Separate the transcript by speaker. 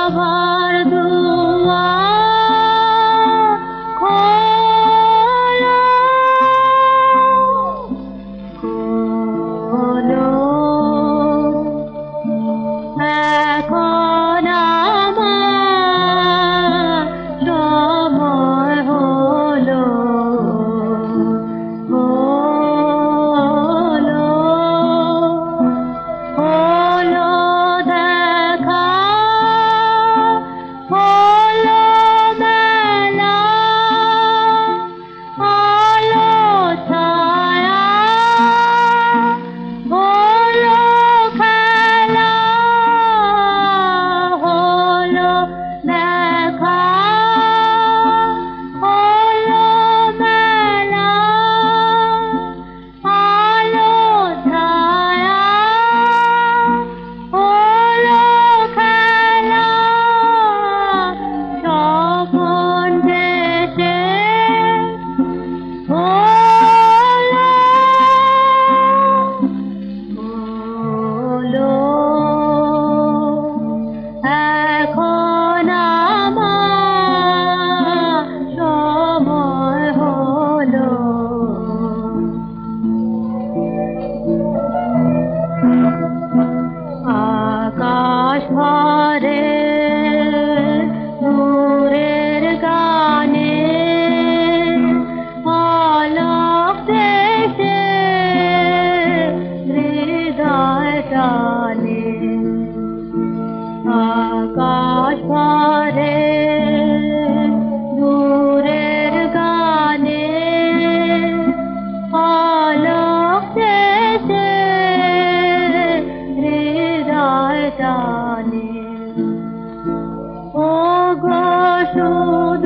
Speaker 1: সবার দুয়ার খোলো, খোলো, এখন আমার সময় হলো, হলো, হলো দেখা, হলো মেলা, আলো ছায়া, হলো খেলা, হলো দেখা, হলো মেলা, আলো ছায়া, হলো খেলা, স্বপন ভেসে হলো, হলো, এখন আমার সময় হলো। আকাশ ভরে নূরের গানে, আলোক দেশে হৃদয় টানে, আকাশ ভরে নূরের গানে, আলোক দেশে হৃদয় টানে, ও গো